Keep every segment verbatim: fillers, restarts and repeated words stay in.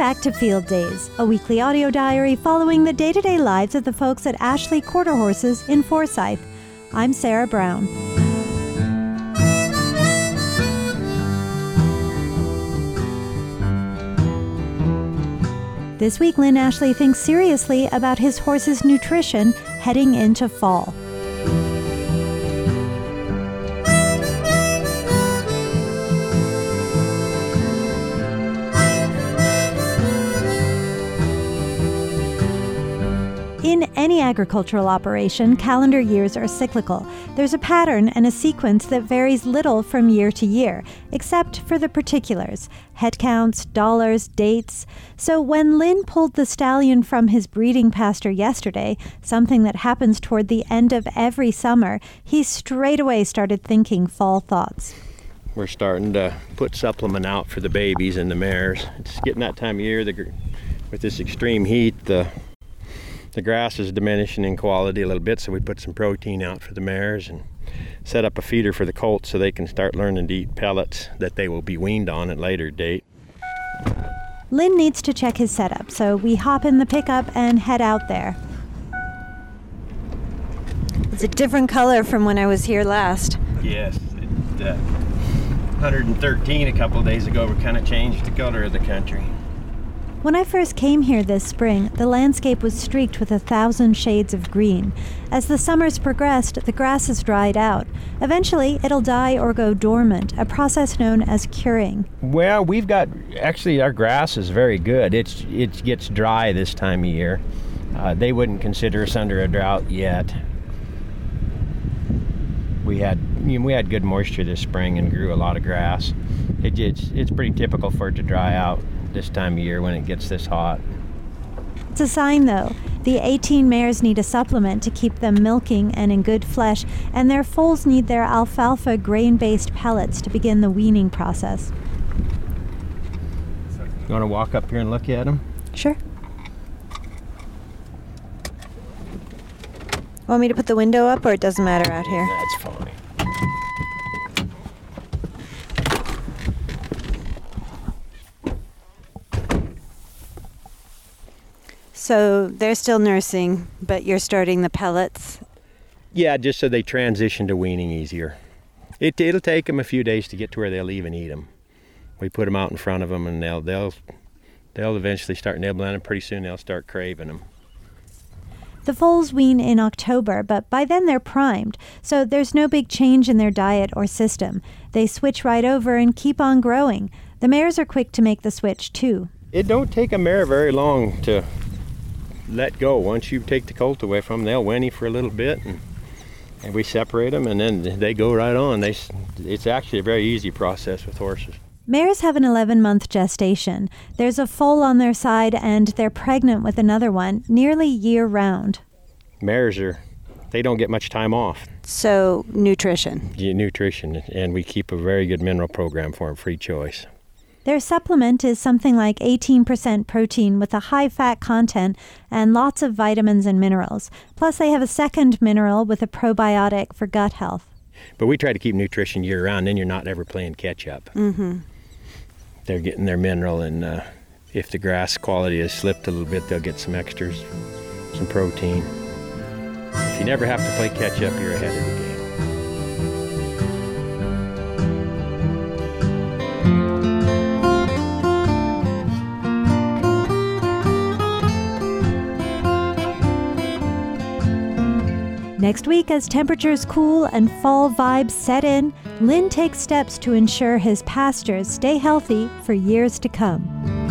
back to Field Days, a weekly audio diary following the day-to-day lives of the folks at Ashley Quarter Horses in Forsyth. I'm Sarah Brown. This week, Lynn Ashley thinks seriously about his horse's nutrition heading into fall. In any agricultural operation, calendar years are cyclical. There's a pattern and a sequence that varies little from year to year, except for the particulars, head counts, dollars, dates. So when Lynn pulled the stallion from his breeding pasture yesterday, something that happens toward the end of every summer, he straight away started thinking fall thoughts. We're starting to put supplement out for the babies and the mares. It's getting that time of year. The, with this extreme heat, the The grass is diminishing in quality a little bit, so we put some protein out for the mares and set up a feeder for the colts so they can start learning to eat pellets that they will be weaned on at a later date. Lynn needs to check his setup, so we hop in the pickup and head out there. It's a different color from when I was here last. Yes, it, uh, one hundred thirteen a couple of days ago, we kind of changed the color of the country. When I first came here this spring, the landscape was streaked with a thousand shades of green. As the summers progressed, the grasses dried out. Eventually, it'll die or go dormant, a process known as curing. Well, we've got, actually our grass is very good. It's It gets dry this time of year. Uh, they wouldn't consider us under a drought yet. We had you know, we had good moisture this spring and grew a lot of grass. It, it's, it's pretty typical for it to dry out this time of year when it gets this hot. It's a sign, though. The eighteen mares need a supplement to keep them milking and in good flesh, and their foals need their alfalfa grain-based pellets to begin the weaning process. You want to walk up here and look at them? Sure. Want me to put the window up, or it doesn't matter out here? That's fine. So they're still nursing, but you're starting the pellets? Yeah, just so they transition to weaning easier. It, it'll take them a few days to get to where they'll even eat them. We put them out in front of them, and they'll they'll they'll eventually start nibbling, and pretty soon they'll start craving them. The foals wean in October, but by then they're primed, so there's no big change in their diet or system. They switch right over and keep on growing. The mares are quick to make the switch, too. It don't take a mare very long to let go. Once you take the colt away from them, they'll whinny for a little bit, and, and we separate them, and then they go right on. They, it's actually a very easy process with horses. Mares have an eleven-month gestation. There's a foal on their side, and they're pregnant with another one nearly year-round. Mares are, they don't get much time off. So, nutrition. Yeah, nutrition, and we keep a very good mineral program for them, free choice. Their supplement is something like eighteen percent protein with a high fat content and lots of vitamins and minerals. Plus, they have a second mineral with a probiotic for gut health. But we try to keep nutrition year-round, then you're not ever playing catch-up. Mm-hmm. They're getting their mineral, and uh, if the grass quality has slipped a little bit, they'll get some extras, some protein. If you never have to play catch-up, you're ahead of the game. Next week, as temperatures cool and fall vibes set in, Lynn takes steps to ensure his pastures stay healthy for years to come.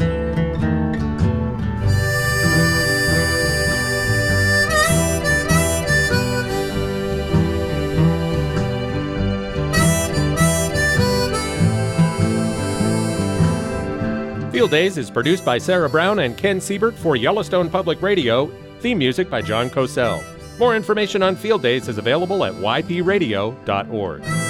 Field Days is produced by Sarah Brown and Ken Siebert for Yellowstone Public Radio. Theme music by John Cosell. More information on Field Days is available at y p radio dot org.